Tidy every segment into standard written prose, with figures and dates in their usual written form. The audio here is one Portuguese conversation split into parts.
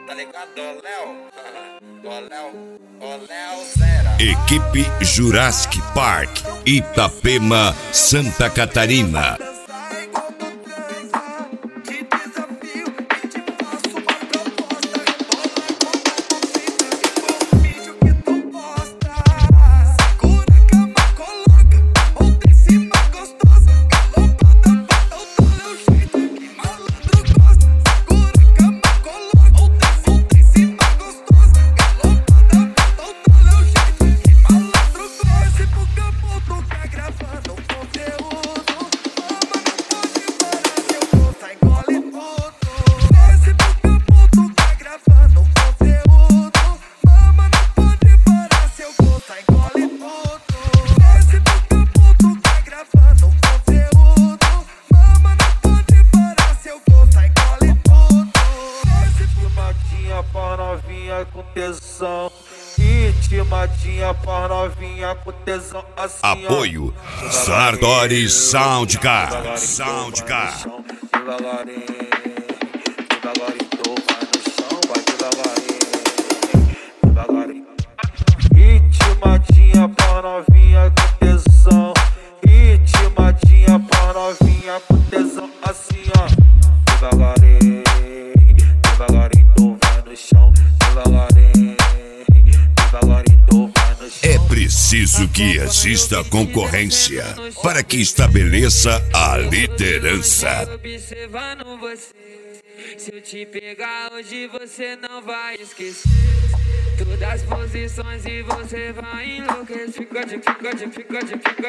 Tá ligado, ô Léo? Ô Léo Zera. Equipe Jurassic Park, Itapema, Santa Catarina. Com tesão, ritmadinha pra novinha com tesão assim. Apoio Sartori Soundcar. Devagarinho, devagarinho, vai no chão, vai devagarinho. Ritmadinha pra novinha com tesão, ritmadinha pra novinha com tesão assim, ó. Devagarinho, devagarinho, vai no chão. É preciso que exista concorrência para que estabeleça a liderança. Observando você, se eu te pegar hoje você não vai esquecer todas as posições e você vai enlouquecer. Fica de quatro, fica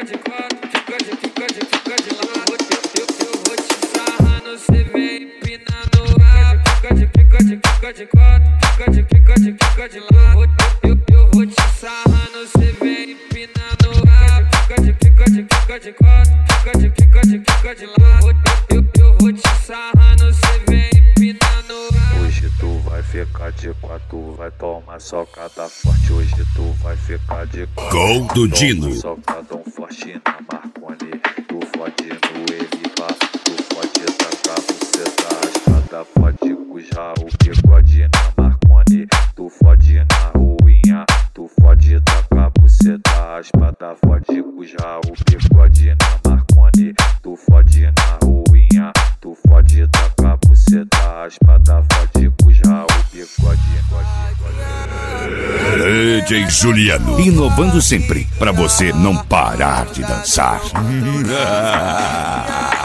de lado. Eu vou te sarrando, cê vem empinando a fica de quatro, fica de lado. Eu vou te sarrando, cê vem empinando a fica de quatro, fica de lado. Eu vou te sarrando, cê vem empinando a. Hoje tu vai ficar de quatro, vai tomar socada forte. Hoje tu vai ficar de quatro. Gol do Dino. Socadão forte na Marconi. Tu fode no Eliva, tu fode tacar você da raspada, fode cujar o bigode na Marconi. Tu fode na ruinha, tu fode tacar você da raspada, fode cujar o bigode na Marconi. Tu fode na ruinha, tu fode tacar você da raspada, fode cujar o bigode. DJ Juliano, inovando sempre para você não parar de dançar.